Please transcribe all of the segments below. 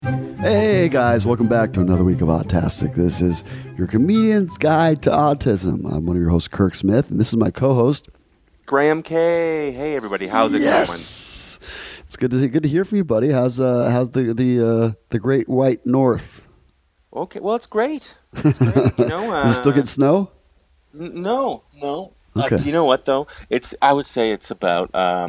Hey guys, welcome back to another week of Autastic. This is your comedian's guide to autism. I'm one of your hosts, Kirk Smith, and this is my co-host, Graham K. Hey everybody, how's it going? Yes, it's good to hear from you, buddy. How's the Great White North? Okay, well it's great. It's great. Does it still get snow? No. Okay. You know what though? I would say it's about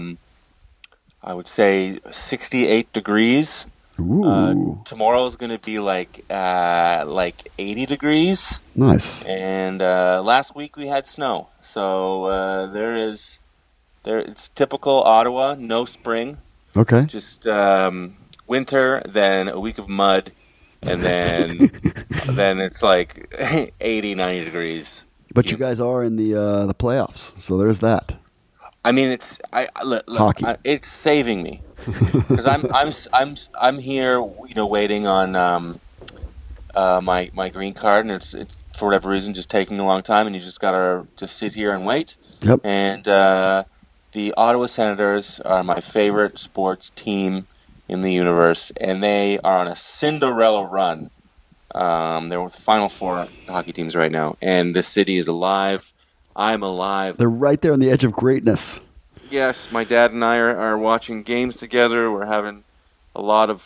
68 degrees. Ooh, Tomorrow's gonna be like 80 degrees. nice. And last week we had snow, so it's typical Ottawa. No spring, Okay. just winter, then a week of mud, and then it's like 80, 90 degrees. But you guys are in the playoffs, so there's that. I mean, look, Hockey. it's saving me because I'm here, waiting on my green card, and it's for whatever reason just taking a long time, and you just gotta just sit here and wait. Yep. And the Ottawa Senators are my favorite sports team in the universe, and they are on a Cinderella run. They're with the Final Four hockey teams right now, and the city is alive. I'm alive. They're right there on the edge of greatness. Yes, my dad and I are watching games together. We're having a lot of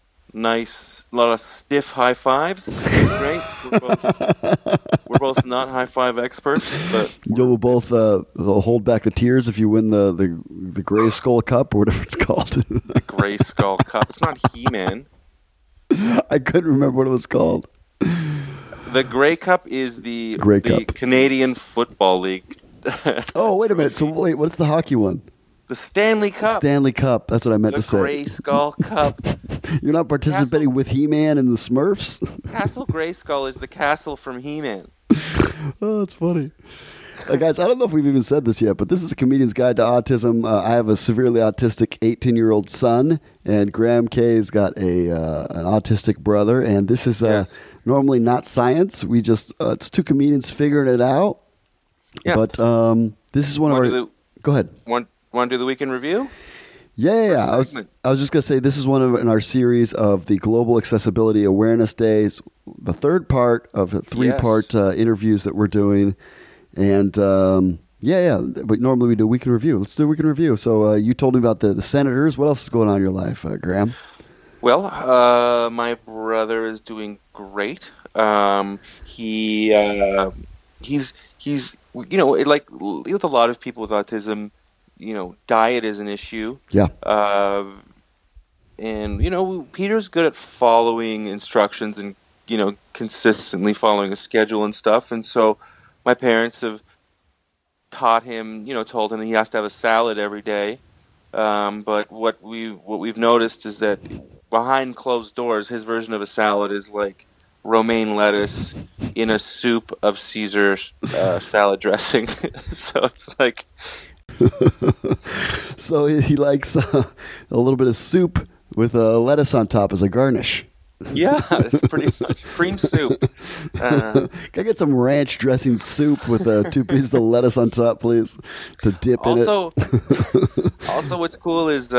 stiff high fives. It's great. We're both not high five experts, but You'll both they'll hold back the tears if you win the Gray Skull Cup or whatever it's called. the Gray Skull Cup. It's not He-Man. I couldn't remember what it was called. The Grey Cup is the Grey Cup. Canadian Football League. Oh, wait a minute. So wait, what's the hockey one? The Stanley Cup. Stanley Cup. That's what I meant The to say. Grey Skull Cup. You're not participating with He-Man and the Smurfs? Castle Grayskull is the castle from He-Man. Oh, that's funny. Guys, I don't know if we've even said this yet, but this is a comedian's guide to autism. I have a severely autistic 18-year-old son, and Graham K's got an autistic brother, and this is Yes. normally not science. We just it's two comedians figuring it out. Yeah. But this is one of our. Go ahead. Want to do the weekend review? Yeah. First segment. I was just gonna say this is one in our series of the Global Accessibility Awareness Days, the third part of a three-part interviews that we're doing, and But normally we do a weekend review. Let's do a weekend review. So you told me about the Senators. What else is going on in your life, Graham? Well, my brother is doing great. He's like with a lot of people with autism, diet is an issue. Yeah. And Peter's good at following instructions and consistently following a schedule and stuff. And so my parents have taught him, told him that he has to have a salad every day. But what we've noticed is that behind closed doors, his version of a salad is like romaine lettuce in a soup of Caesar salad dressing. So it's like. So he likes a little bit of soup with lettuce on top as a garnish. Yeah, it's pretty much cream soup. Can I get some ranch dressing soup with 2 pieces of lettuce on top, please, to dip in it? Also, what's cool is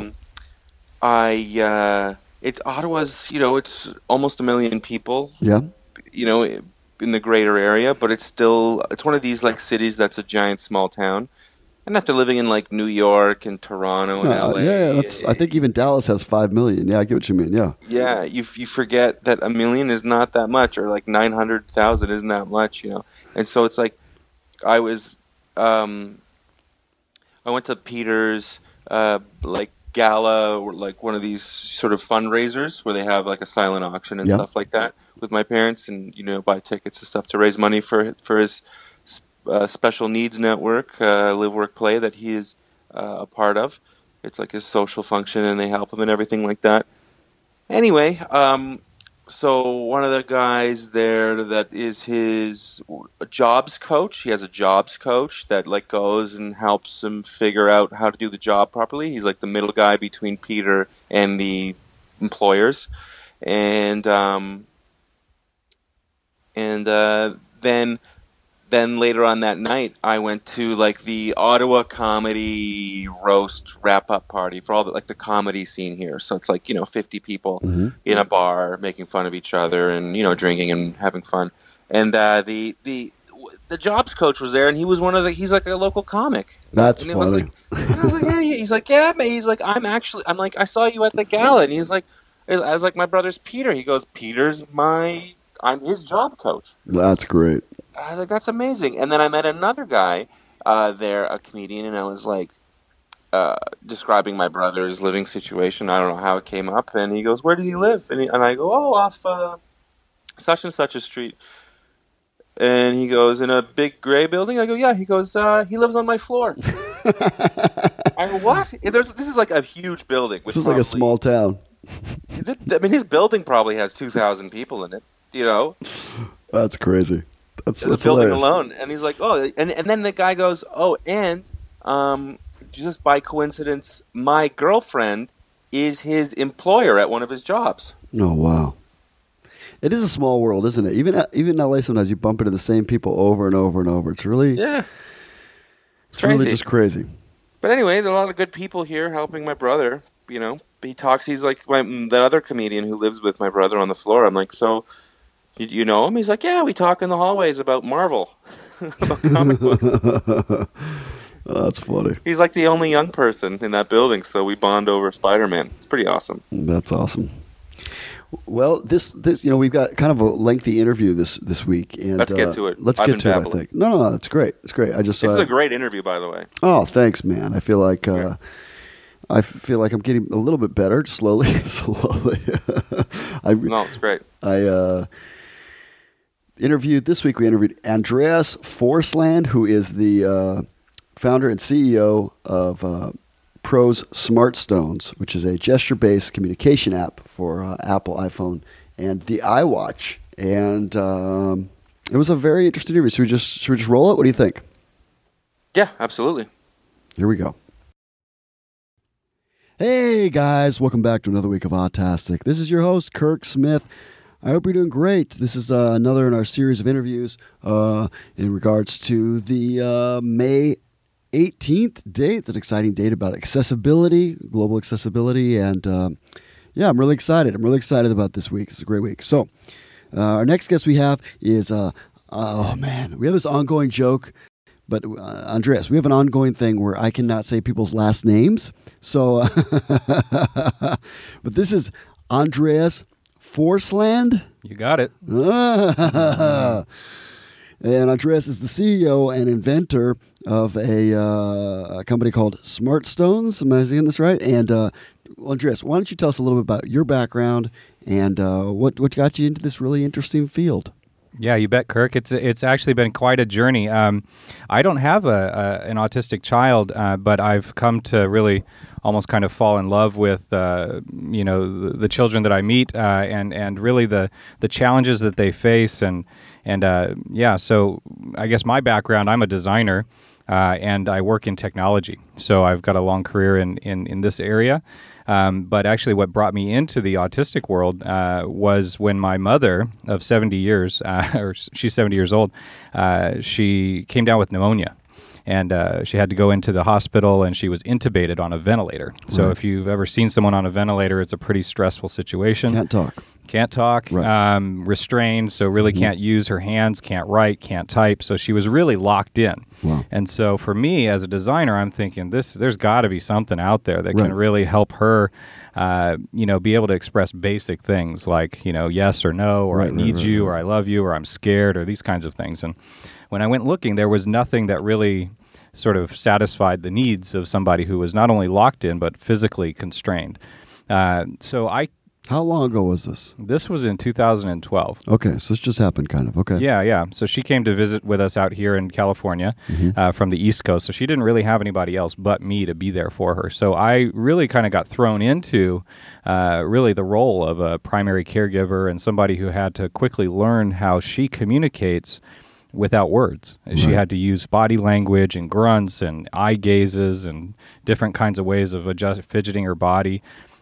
it's Ottawa's. It's almost 1 million people. Yeah. In the greater area, but it's one of these like cities that's a giant small town. And after living in like New York and Toronto and LA, yeah, I think even Dallas has 5 million. Yeah, I get what you mean. Yeah. Yeah, you forget that 1 million is not that much, or like 900,000 isn't that much, And so it's like I went to Peter's like gala, or like one of these sort of fundraisers where they have like a silent auction and stuff like that with my parents, and buy tickets and stuff to raise money for his special needs network, Live Work Play, that he is a part of. It's like his social function, and they help him and everything like that. Anyway, so one of the guys there that is his jobs coach, he has a jobs coach that like goes and helps him figure out how to do the job properly. He's like the middle guy between Peter and the employers, and then then later on that night, I went to like the Ottawa comedy roast wrap up party for all the comedy scene here. So it's like 50 people in a bar making fun of each other and drinking and having fun. And the jobs coach was there, and he was he's like a local comic. That's and funny. I was like, hey, he's like, yeah, man. He's like, I'm like, I saw you at the gala, and he's like, I was like, my brother's Peter. He goes, I'm his job coach. That's great. I was like, that's amazing. And then I met another guy there, a comedian, and I was like describing my brother's living situation. I don't know how it came up, and he goes, where does he live? And I go, oh, off such and such a street. And he goes, in a big gray building? I go, yeah. He goes, he lives on my floor. I go, what? This is like a huge building. This is like a small town. I mean, his building probably has 2,000 people in it, That's crazy. That's the building alone. And he's like, oh, and then the guy goes, oh, and just by coincidence, my girlfriend is his employer at one of his jobs. Oh, wow. It is a small world, isn't it? Even in LA, sometimes you bump into the same people over and over and over. It's really, it's really just crazy. But anyway, there are a lot of good people here helping my brother. He talks. He's like that other comedian who lives with my brother on the floor. I'm like, so you know him? He's like, yeah, we talk in the hallways about Marvel, about comic books. Oh, that's funny. He's like the only young person in that building, so we bond over Spider-Man. It's pretty awesome. That's awesome. Well, this we've got kind of a lengthy interview this week, and let's get to it. Let's get to it. I think no, it's great. It's great. This is a great interview, by the way. Oh, thanks, man. I feel like I'm getting a little bit better, slowly. No, it's great. This week we interviewed Andreas Forsland, who is the founder and CEO of Prose SmartStones, which is a gesture-based communication app for Apple iPhone and the iWatch. And it was a very interesting interview. Should we just roll it? What do you think? Yeah, absolutely. Here we go. Hey guys, welcome back to another week of Autastic. This is your host, Kirk Smith. I hope you're doing great. This is another in our series of interviews in regards to the May 18th date. It's an exciting date about accessibility, global accessibility, and I'm really excited. I'm really excited about this week. It's a great week. So our next guest we have is, we have this ongoing joke. But Andreas, we have an ongoing thing where I cannot say people's last names. So, but this is Andreas Forsland. You got it. And Andreas is the CEO and inventor of a company called SmartStones. Am I saying this right? And Andreas, why don't you tell us a little bit about your background and what got you into this really interesting field? Yeah, you bet, Kirk. It's actually been quite a journey. I don't have an autistic child, but I've come to really almost kind of fall in love with the children that I meet and really the challenges that they face and so I guess my background, I'm a designer and I work in technology. So I've got a long career in this area. But actually what brought me into the autistic world was when my mother of 70 years, or she's 70 years old, she came down with pneumonia. And she had to go into the hospital, and she was intubated on a ventilator. So right. If you've ever seen someone on a ventilator, it's a pretty stressful situation. Can't talk, right. Restrained, so really can't use her hands, can't write, can't type. So she was really locked in. Wow. And so for me as a designer, I'm thinking there's got to be something out there that can really help her, be able to express basic things like, yes or no, or I need you, or I love you, or I'm scared, or these kinds of things. And when I went looking, there was nothing that really sort of satisfied the needs of somebody who was not only locked in, but physically constrained. How long ago was this? This was in 2012. Okay, so this just happened kind of. Okay. Yeah. So she came to visit with us out here in California from the East Coast. So she didn't really have anybody else but me to be there for her. So I really kind of got thrown into really the role of a primary caregiver and somebody who had to quickly learn how she communicates without words. Right. She had to use body language and grunts and eye gazes and different kinds of ways of fidgeting her body.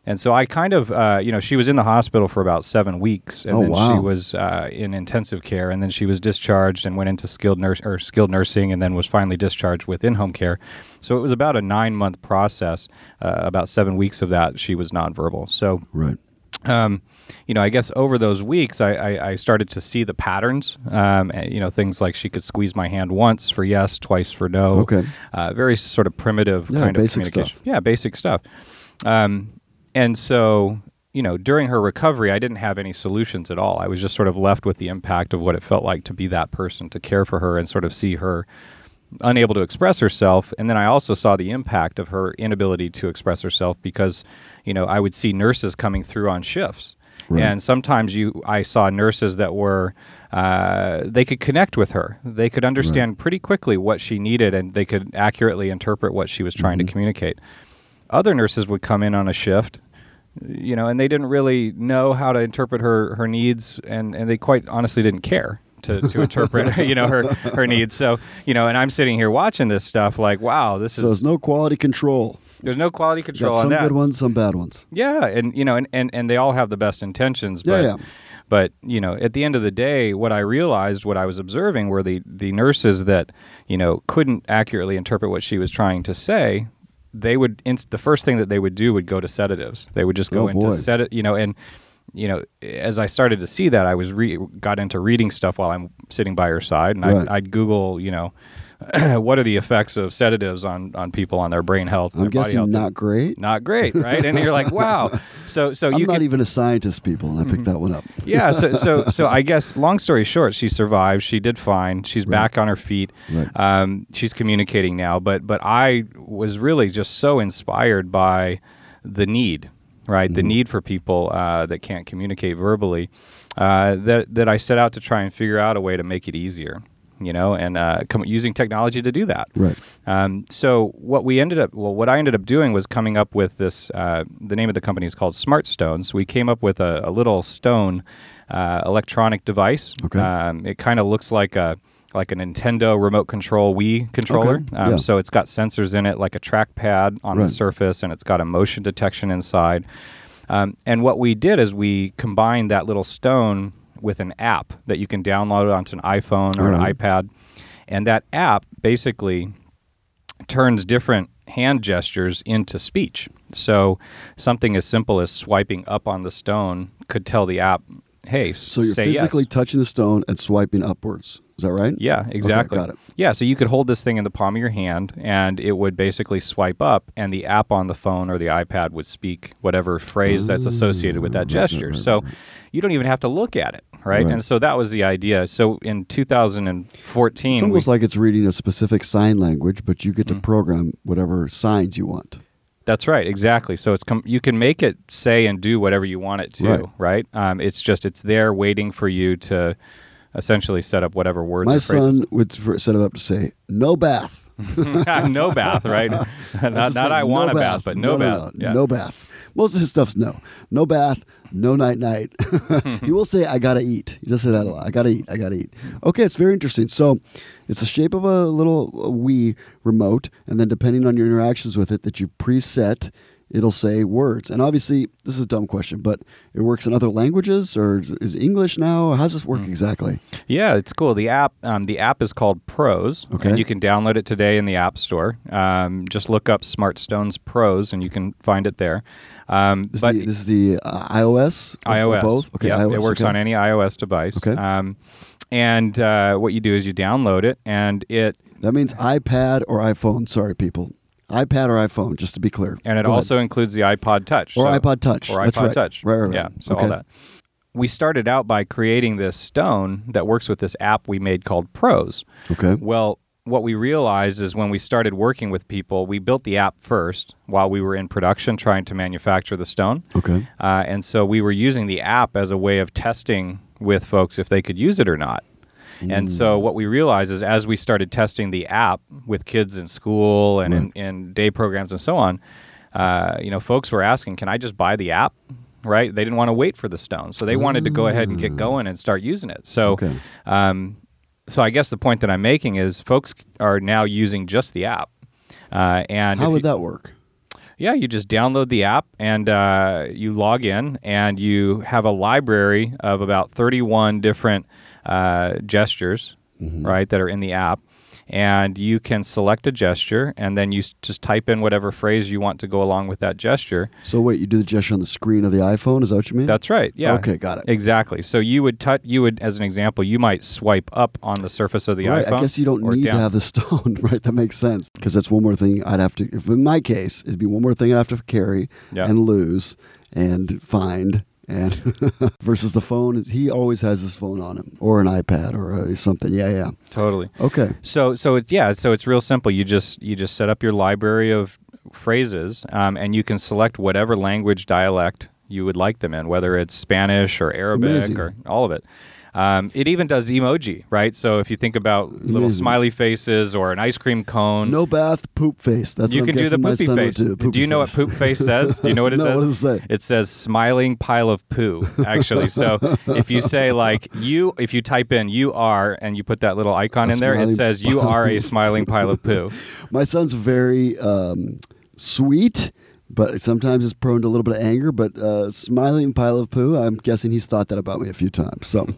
And so I kind of, she was in the hospital for about 7 weeks, and then she was in intensive care, and then she was discharged and went into skilled nursing, and then was finally discharged with in-home care. So it was about a 9-month process. About 7 weeks of that, she was nonverbal. So, right. I guess over those weeks, I started to see the patterns. Things like she could squeeze my hand once for yes, twice for no. Okay. Very sort of primitive kind of communication. Stuff. Yeah, basic stuff. And so, during her recovery, I didn't have any solutions at all. I was just sort of left with the impact of what it felt like to be that person, to care for her and sort of see her unable to express herself. And then I also saw the impact of her inability to express herself because, I would see nurses coming through on shifts. Right. And sometimes I saw nurses that were, they could connect with her. They could understand pretty quickly what she needed, and they could accurately interpret what she was trying to communicate. Other nurses would come in on a shift, and they didn't really know how to interpret her needs, and they quite honestly didn't care to interpret, her needs. So, and I'm sitting here watching this stuff like, wow, So there's no quality control. There's no quality control on that. Some good ones, some bad ones. Yeah, and and they all have the best intentions. But, But at the end of the day, what I realized, what I was observing, were the nurses that couldn't accurately interpret what she was trying to say. They would the first thing that they would do would go to sedatives. They would just go into as I started to see that, I was got into reading stuff while I'm sitting by her side, and I'd Google, what are the effects of sedatives on people, on their brain health? I'm guessing not great. Not great, right? And you're like, wow. So I'm not even a scientist, people, and I picked that one up. Yeah. So I guess, long story short, she survived. She did fine. She's back on her feet. Right. She's communicating now. But I was really just so inspired by the need. Right, the need for people that can't communicate verbally, that I set out to try and figure out a way to make it easier, and using technology to do that. Right. So what I ended up doing was coming up with this. The name of the company is called Smart Stones. We came up with a little stone electronic device. Okay. It kind of looks like a Nintendo remote control Wii controller. Okay. So it's got sensors in it, like a trackpad on the surface, and it's got a motion detection inside. And what we did is we combined that little stone with an app that you can download onto an iPhone or an iPad. And that app basically turns different hand gestures into speech. So something as simple as swiping up on the stone could tell the app, hey, so you're say physically yes. touching the stone and swiping upwards. Is that right? Yeah, exactly. Okay, got it. Yeah, so you could hold this thing in the palm of your hand, and it would basically swipe up, and the app on the phone or the iPad would speak whatever phrase that's associated with that gesture. So you don't even have to look at it, right? And so that was the idea. So in 2014... It's almost like it's reading a specific sign language, but you get to program whatever signs you want. That's right, exactly. So you can make it say and do whatever you want it to, right? It's there waiting for you to essentially set up whatever words or phrases. My son would set it up to say, no bath. No bath, right? not I want a bath, but no bath. No, no bath. Most of his stuff's no. No bath, no night. He will say, I gotta eat. He does say that a lot. I gotta eat. Okay, it's very interesting. So it's the shape of a little Wii remote, and then depending on your interactions with it that you preset, it'll say words. And obviously, this is a dumb question, but it works in other languages, or is English now? How does this work exactly? Yeah, it's cool. The app is called Prose, and you can download it today in the App Store. Just look up Smart Stones Prose, and you can find it there. This is the iOS? iOS. Or both? Okay, yeah, iOS. It works on any iOS device. Okay. And what you do is you download it, and it... That means iPad or iPhone. Sorry, people. iPad or iPhone, just to be clear. And it also includes the iPod Touch. Or iPod Touch. Or That's iPod right. Touch. Right. Yeah, so all that. We started out by creating this stone that works with this app we made called Prose. Okay. Well, what we realized is when we started working with people, we built the app first while we were in production trying to manufacture the stone. Okay. And so we were using the app as a way of testing with folks if they could use it or not. And so what we realized is as we started testing the app with kids in school and in day programs and so on, folks were asking, can I just buy the app? Right? They didn't want to wait for the stone. So they wanted to go ahead and get going and start using it. So, so I guess the point that I'm making is folks are now using just the app. And how would that work? Yeah, you just download the app and you log in, and you have a library of about 31 different gestures, right, that are in the app. And you can select a gesture, and then you just type in whatever phrase you want to go along with that gesture. So wait, you do the gesture on the screen of the iPhone? Is that what you mean? That's right. Yeah. Okay, got it. Exactly. So you would, as an example, you might swipe up on the surface of the right. iPhone. I guess you don't need to have the stone, right? That makes sense, because that's one more thing I'd have to. If in my case, it'd be one more thing I'd have to carry and lose and find. And versus the phone, he always has his phone on him, or an iPad, or something. Yeah. Totally. Okay. So it's real simple. You just set up your library of phrases, and you can select whatever language dialect you would like them in, whether it's Spanish or Arabic. Amazing. Or all of it. It even does emoji, right? So if you think about little smiley faces or an ice cream cone. No bath, poop face. That's you what can do the poopy face. Do you know what poop face says? Do you know what it says? What does it say? It says smiling pile of poo, actually. So if you say if you type in "you are" and you put that little icon in there, it says "you are a smiling pile of poo." My son's very sweet, but sometimes it's prone to a little bit of anger. But smiling pile of poo, I'm guessing he's thought that about me a few times. So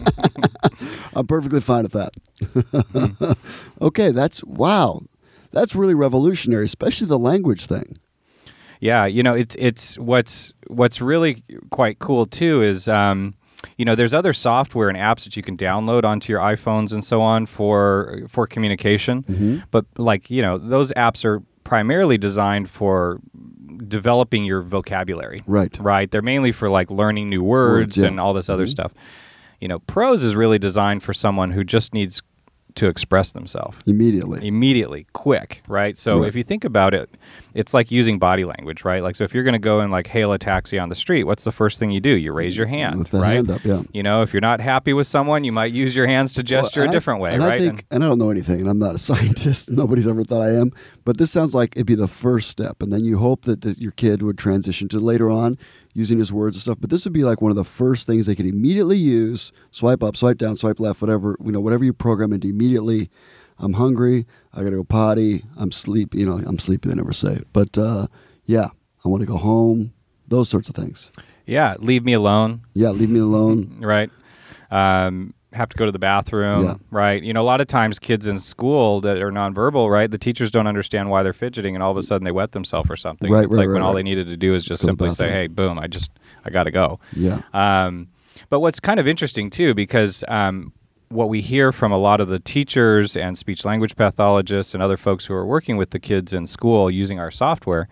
I'm perfectly fine with that. Okay, that's really revolutionary, especially the language thing. Yeah, it's what's really quite cool too is there's other software and apps that you can download onto your iPhones and so on for communication, but those apps are primarily designed for developing your vocabulary. Right. They're mainly for learning new words and all this other stuff. Prose is really designed for someone who just needs to express themselves immediately, quick, right? So if you think about it, it's like using body language, right? So if you're going to go and hail a taxi on the street, what's the first thing you do? You raise your hand, lift that hand up, yeah. If you're not happy with someone, you might use your hands to gesture a different way, right? And I don't know anything, and I'm not a scientist. Nobody's ever thought I am, but this sounds like it'd be the first step, and then you hope that your kid would transition to later on using his words and stuff. But this would be one of the first things they could immediately use. Swipe up, swipe down, swipe left, whatever you program into immediately. I'm hungry. I got to go potty. I'm sleepy. I'm sleepy. They never say it. But I want to go home. Those sorts of things. Yeah. Leave me alone. Yeah. Leave me alone. Right. Have to go to the bathroom. Right. A lot of times kids in school that are nonverbal, right, the teachers don't understand why they're fidgeting, and all of a sudden they wet themselves or something. Right, it's when all they needed to do is just simply say, hey, boom, I got to go. Yeah. But what's kind of interesting too, because what we hear from a lot of the teachers and speech language pathologists and other folks who are working with the kids in school using our software,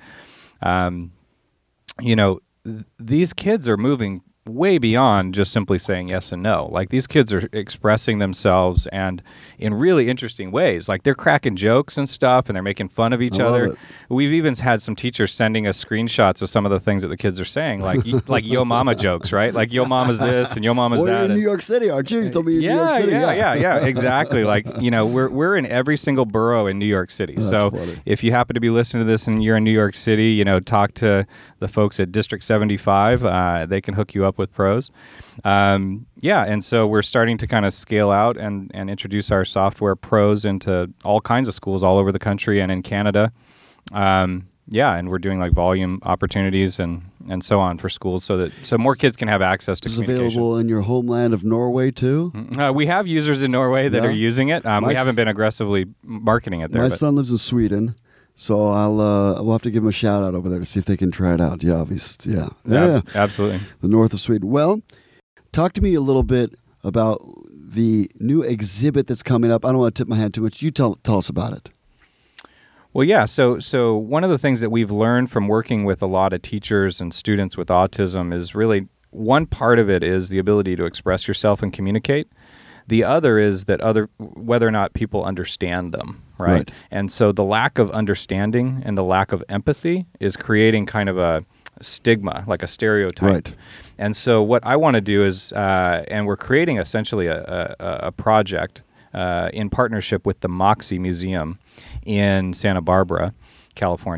these kids are moving way beyond just simply saying yes and no. These kids are expressing themselves and in really interesting ways. They're cracking jokes and stuff, and they're making fun of each other. We've even had some teachers sending us screenshots of some of the things that the kids are saying, like yo mama jokes, right? Yo mama's this and yo mama's that. You're in New York City, aren't you? You told me you're in New York City. Yeah, exactly. We're in every single borough in New York City. Oh, so funny. If you happen to be listening to this and you're in New York City, talk to the folks at District 75. They can hook you up with Prose. And so we're starting to kind of scale out and introduce our software Prose into all kinds of schools all over the country and in Canada. And we're doing volume opportunities and so on for schools so more kids can have access to communication. Is available in your homeland of Norway too? We have users in Norway that are using it. We haven't been aggressively marketing it there. My son lives in Sweden. So we'll have to give them a shout out over there to see if they can try it out. Yeah, obviously. Yeah. Absolutely. The north of Sweden. Well, talk to me a little bit about the new exhibit that's coming up. I don't want to tip my hand too much. You tell us about it. Well, yeah. So one of the things that we've learned from working with a lot of teachers and students with autism is really one part of it is the ability to express yourself and communicate. The other is that whether or not people understand them, right? And so the lack of understanding and the lack of empathy is creating kind of a stigma, like a stereotype. Right. And so what I want to do is, and we're creating essentially a project in partnership with the Moxie Museum in Santa Barbara, California.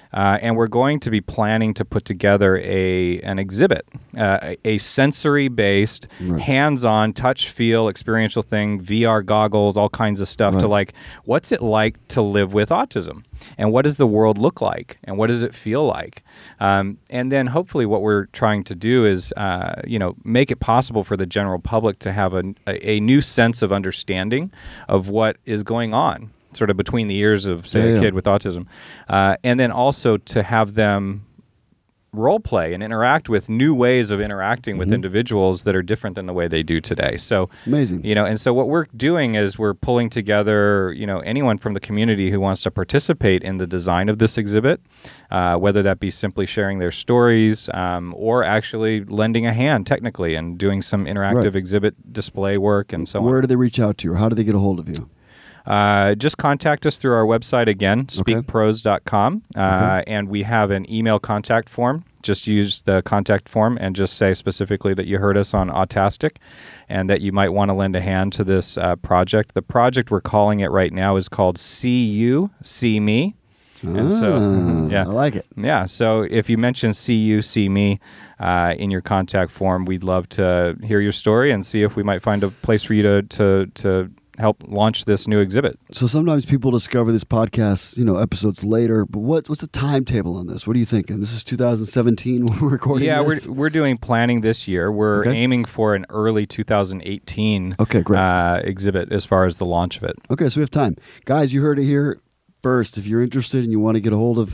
And we're going to be planning to put together an exhibit, a sensory-based, hands-on, touch-feel, experiential thing, VR goggles, all kinds of stuff to like, what's it like to live with autism? And what does the world look like? And what does it feel like? And then hopefully what we're trying to do is, make it possible for the general public to have a new sense of understanding of what is going on, sort of between the ears of, say, a kid with autism. And then also to have them role play and interact with new ways of interacting with individuals that are different than the way they do today. So amazing. And so what we're doing is we're pulling together, anyone from the community who wants to participate in the design of this exhibit, whether that be simply sharing their stories or actually lending a hand technically and doing some interactive exhibit display work and so on. Where do they reach out to you, or how do they get a hold of you? Just contact us through our website again, speakpros.com, and we have an email contact form. Just use the contact form and just say specifically that you heard us on Autastic and that you might want to lend a hand to this project. The project we're calling it right now is called See You, See Me. And so, I like it. Yeah, so if you mention See You, See Me in your contact form, we'd love to hear your story and see if we might find a place for you to help launch this new exhibit. So sometimes people discover this podcast, episodes later, but what's the timetable on this? What are you thinking? This is 2017 when we're recording this? Yeah, we're doing planning this year. We're aiming for an early 2018 exhibit as far as the launch of it. Okay, so we have time. Guys, you heard it here first. If you're interested and you want to get a hold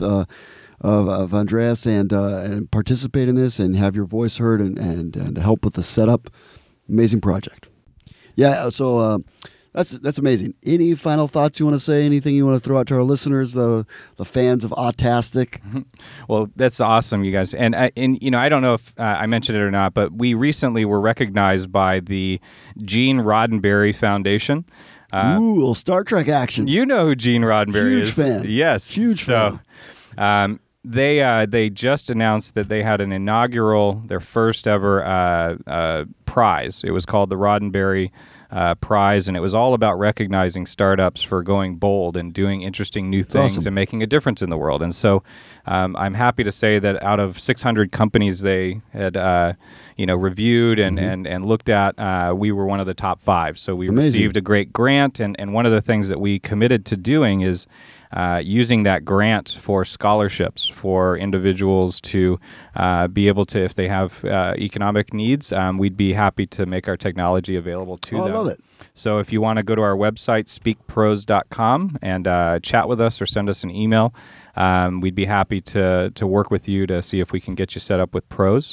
of Andreas and participate in this and have your voice heard and help with the setup, amazing project. Yeah, so that's amazing. Any final thoughts you want to say? Anything you want to throw out to our listeners, the fans of Autastic? Well, that's awesome, you guys. And I don't know if I mentioned it or not, but we recently were recognized by the Gene Roddenberry Foundation. Little Star Trek action. You know who Gene Roddenberry is. Huge fan. Yes. Huge fan. They just announced that they had their first ever prize. It was called the Roddenberry Prize, and it was all about recognizing startups for going bold and doing interesting new things and making a difference in the world. And so I'm happy to say that out of 600 companies they had reviewed and looked at, we were one of the top 5. So we received a great grant, and one of the things that we committed to doing is using that grant for scholarships for individuals to be able to, if they have economic needs, we'd be happy to make our technology available to them. I love it. So if you want to go to our website, speakpros.com, and chat with us or send us an email, we'd be happy to work with you to see if we can get you set up with Pros.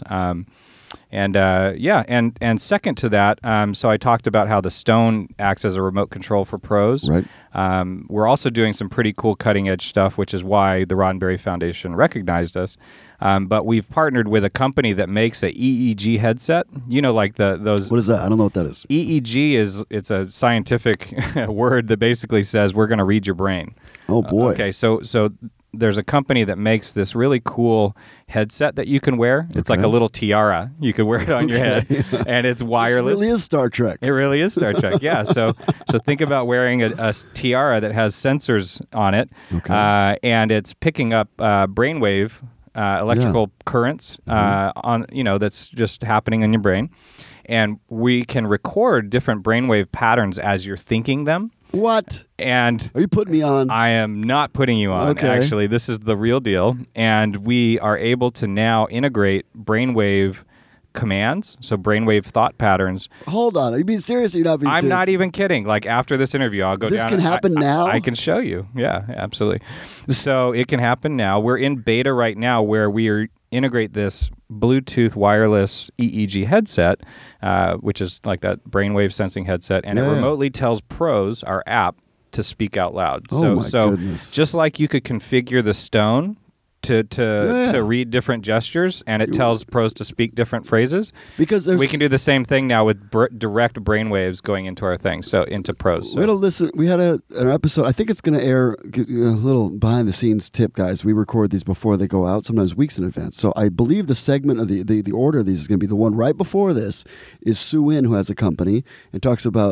And second to that, so I talked about how the Stone acts as a remote control for Pros. Right. We're also doing some pretty cool cutting edge stuff, which is why the Roddenberry Foundation recognized us. But we've partnered with a company that makes a EEG headset. Like those. What is that? I don't know what that is. EEG it's a scientific word that basically says we're going to read your brain. Oh boy. Okay, so there's a company that makes this really cool headset that you can wear. It's like a little tiara. You can wear it on your head, and it's wireless. It really is Star Trek. It really is Star Trek, yeah. So think about wearing a tiara that has sensors on it, and it's picking up brainwave electrical currents that's just happening in your brain. And we can record different brainwave patterns as you're thinking them. What? And are you putting me on? I am not putting you on, actually. This is the real deal. And we are able to now integrate brainwave commands, so brainwave thought patterns. Hold on. Are you being serious or you're not being serious? I'm not even kidding. Like, after this interview, I'll go down. This can happen now? I can show you. Yeah, absolutely. So it can happen now. We're in beta right now where we integrate this Bluetooth wireless EEG headset, which is like that brainwave sensing headset, and it remotely tells Pros, our app, to speak out loud. Oh, so goodness. Just like you could configure the Stone to read different gestures, and it tells Pros to speak different phrases. Because we can do the same thing now with direct brainwaves going into our thing, so into Pros. So. We had to listen. We had an episode. I think it's going to air. A little behind the scenes tip, guys. We record these before they go out, sometimes weeks in advance. So I believe the segment of the order of these is going to be the one right before this is Sue In, who has a company and talks about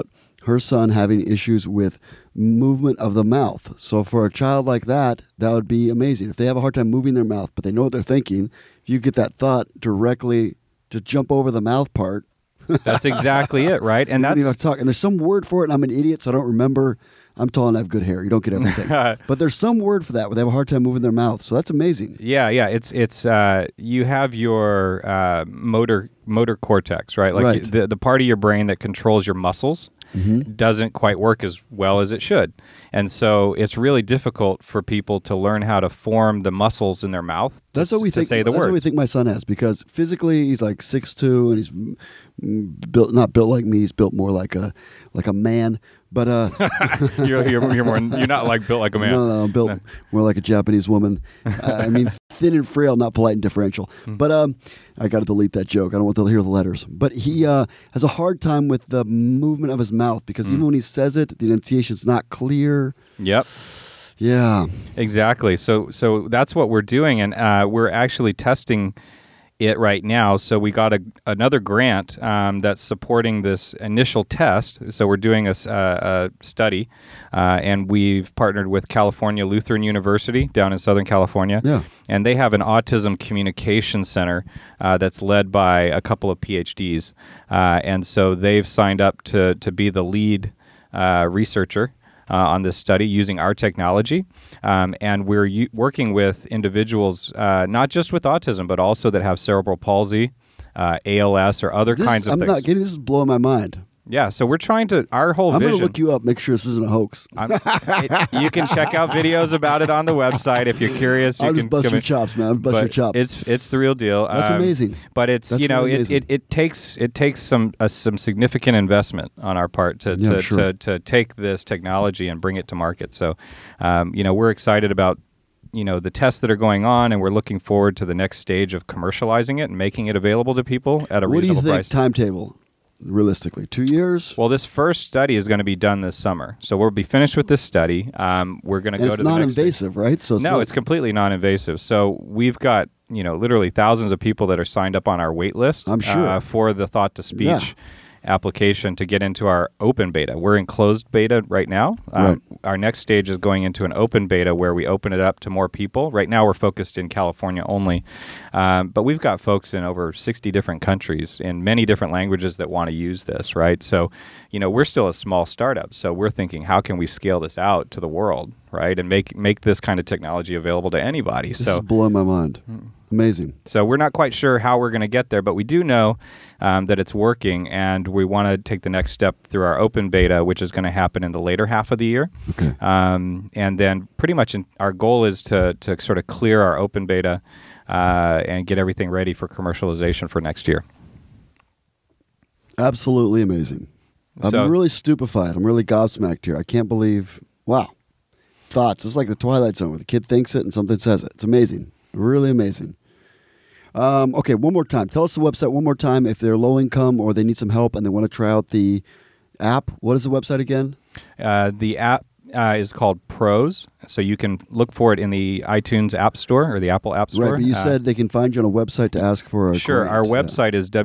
her son having issues with movement of the mouth. So for a child like that would be amazing. If they have a hard time moving their mouth, but they know what they're thinking, if you get that thought directly to jump over the mouth part. That's exactly it, right? And that's talk. And there's some word for it, and I'm an idiot, so I don't remember. I'm tall and I have good hair. You don't get everything. But there's some word for that where they have a hard time moving their mouth. So that's amazing. Yeah. It's you have your motor cortex, right? Like right. The part of your brain that controls your muscles doesn't quite work as well as it should. And so it's really difficult for people to learn how to form the muscles in their mouth to say the words. That's what we think my son has, because physically he's like 6'2", and he's not built like me. He's built more like a man. But you're not like built like a man. No, I'm built more like a Japanese woman. I mean, thin and frail, not polite and differential. But I got to delete that joke. I don't want to hear the letters. But he has a hard time with the movement of his mouth, because even when he says it, the enunciation's not clear. Yep. Yeah. Exactly. So that's what we're doing, and we're actually testing it right now. So we got another grant that's supporting this initial test. So we're doing a study, and we've partnered with California Lutheran University down in Southern California. Yeah. And they have an autism communication center that's led by a couple of PhDs. And so they've signed up to be the lead researcher on this study using our technology. And we're working with individuals, not just with autism, but also that have cerebral palsy, ALS, or other kinds of things. I'm not kidding. This is blowing my mind. Yeah, so we're trying to, our whole vision. I'm going to look you up, make sure this isn't a hoax. You can check out videos about it on the website if you're curious. I'll just bust your chops, man. Bust your chops. It's the real deal. That's amazing. But it's really it takes some significant investment on our part to take this technology and bring it to market. So, we're excited about the tests that are going on, and we're looking forward to the next stage of commercializing it and making it available to people at a reasonable price. What do you think timetable? Realistically, 2 years? Well, this first study is going to be done this summer. So we'll be finished with this study. We're going to go to the next. It's non-invasive, right? So it's completely non-invasive. So we've got, literally thousands of people that are signed up on our wait list. I'm sure. For the thought-to-speech application to get into our open beta. We're in closed beta right now. Right. Our next stage is going into an open beta where we open it up to more people. Right now we're focused in California only, but we've got folks in over 60 different countries in many different languages that want to use this, right? So, we're still a small startup, so we're thinking, how can we scale this out to the world, right? And make this kind of technology available to anybody. This is blowing my mind. Amazing. So we're not quite sure how we're going to get there, but we do know that it's working, and we want to take the next step through our open beta, which is going to happen in the later half of the year. Okay. And then pretty much our goal is to sort of clear our open beta and get everything ready for commercialization for next year. Absolutely amazing. I'm really stupefied. I'm really gobsmacked here. I can't believe, wow. Thoughts. It's like the Twilight Zone where the kid thinks it and something says it. It's amazing. Really amazing. Okay, one more time. Tell us the website one more time if they're low income or they need some help and they want to try out the app. What is the website again? The app is called Pros, so you can look for it in the iTunes App Store or the Apple App Store. Right, but you said they can find you on a website to ask for a Sure, our website is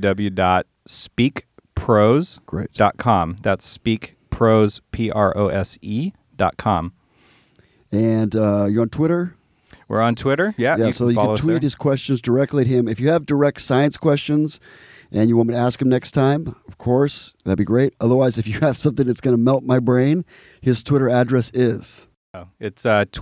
www.speakpros.com. That's speakpros, PROSE.com. And you're on Twitter? We're on Twitter, yeah. So you can tweet his questions directly at him. If you have direct science questions and you want me to ask him next time, of course, that'd be great. Otherwise, if you have something that's going to melt my brain, his Twitter address is? It's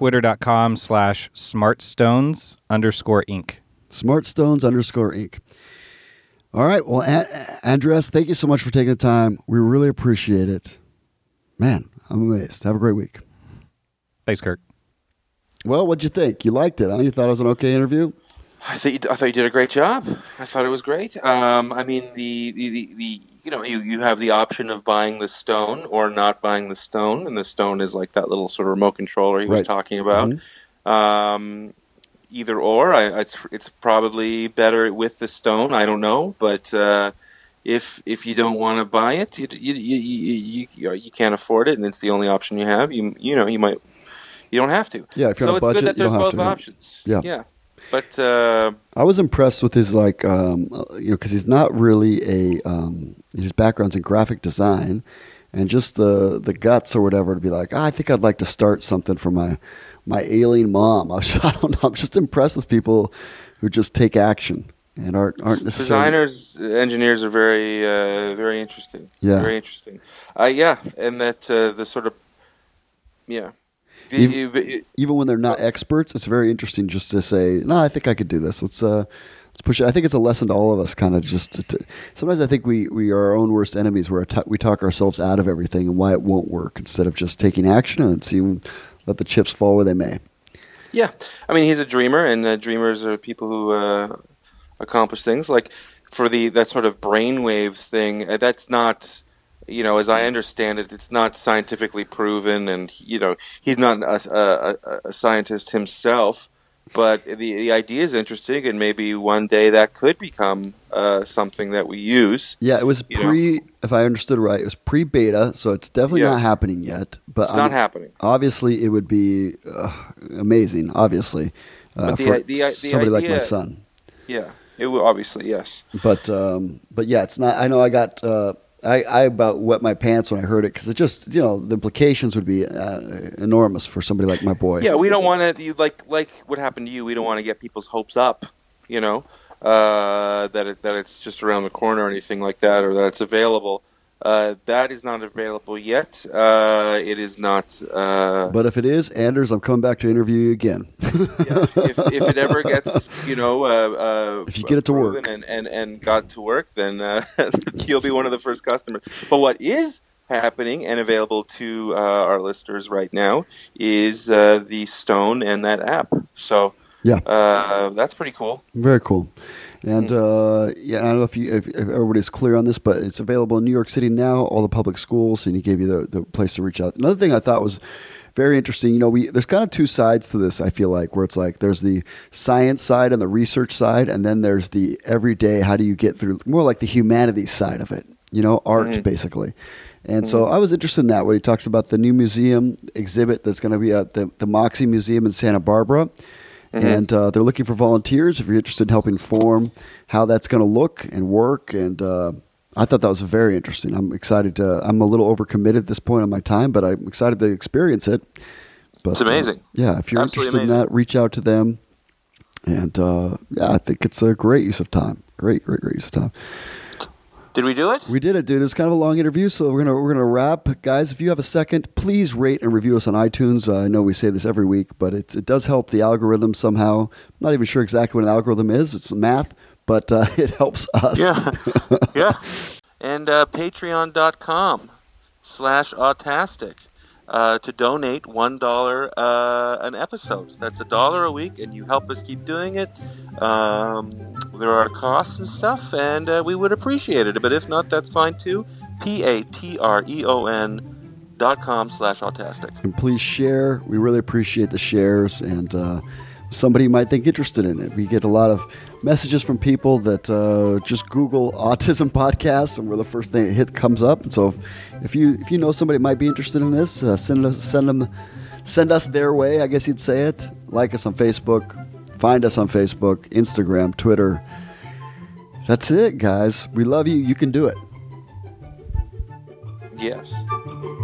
twitter.com/smartstones_Inc. Smartstones_Inc. All right. Well, Andres, thank you so much for taking the time. We really appreciate it. Man, I'm amazed. Have a great week. Thanks, Kirk. Well, what'd you think? You liked it, huh? You thought it was an okay interview? I thought you did a great job. I thought it was great. I mean, you have the option of buying the stone or not buying the stone, and the stone is like that little sort of remote controller he was talking about. Mm-hmm. Either or, it's probably better with the stone. I don't know, but if you don't want to buy it, you can't afford it, and it's the only option you have. You don't have to. Yeah, if you're on a budget, it's good that there's you don't have both to. options. Yeah. But I was impressed with his because he's not really his background's in graphic design, and just the guts or whatever to be like, I think I'd like to start something for my ailing mom. I don't know. I'm just impressed with people who just take action and aren't necessarily. Designers, engineers are very very interesting. Yeah, very interesting. And that the sort of even when they're not experts, it's very interesting just to say, no, I think I could do this. Let's push it. I think it's a lesson to all of us, kind of just sometimes I think we are our own worst enemies, where we talk ourselves out of everything and why it won't work, instead of just taking action and seeing, let the chips fall where they may. Yeah, I mean, he's a dreamer, and dreamers are people who accomplish things. Like for that sort of brainwaves thing, that's not, as I understand it, it's not scientifically proven, and he's not a scientist himself. But the idea is interesting, and maybe one day that could become something that we use. Yeah, it was if I understood right, it was pre-beta, so it's definitely not happening yet. But it's not happening. Obviously, it would be amazing, obviously, for somebody like my son. Yeah, it would, obviously, yes. But yeah, it's not. I know I got. I about wet my pants when I heard it, because it just, the implications would be enormous for somebody like my boy. Yeah, we don't want to, like what happened to you, we don't want to get people's hopes up, that it's just around the corner or anything like that, or that it's available. That is not available yet. It is not. But if it is, Anders, I'm coming back to interview you again. If it ever gets, if you get it to work and got to work, then you'll be one of the first customers. But what is happening and available to our listeners right now is the Stone and that app. So that's pretty cool. Very cool. And I don't know if everybody's clear on this, but it's available in New York City now, all the public schools, and he gave you the place to reach out. Another thing I thought was very interesting, there's kind of two sides to this, I feel like, where it's like there's the science side and the research side, and then there's the everyday, how do you get through, more like the humanities side of it, art, basically. And so I was interested in that, where he talks about the new museum exhibit that's going to be at the Moxie Museum in Santa Barbara. And they're looking for volunteers if you're interested in helping form how that's going to look and work. And I thought that was very interesting. I'm excited I'm a little overcommitted at this point on my time, but I'm excited to experience it. But, it's amazing. If you're interested in that, reach out to them. And I think it's a great use of time. Great use of time. Did we do it? We did it, dude. It's kind of a long interview, so we're gonna wrap. Guys, if you have a second, please rate and review us on iTunes. I know we say this every week, but it does help the algorithm somehow. I'm not even sure exactly what an algorithm is. It's math, but it helps us. Yeah. And patreon.com/autastic to donate $1 an episode. That's $1 a week, and you help us keep doing it. There are costs and stuff, and we would appreciate it. But if not, that's fine too. patreon.com/autastic. And please share. We really appreciate the shares, and somebody might think interested in it. We get a lot of messages from people that just Google autism podcasts, and we're the first thing that comes up. And so if you know somebody might be interested in this, send us their way, I guess you'd say it. Like us on Facebook. Find us on Facebook, Instagram, Twitter. That's it, guys. We love you. You can do it. Yes.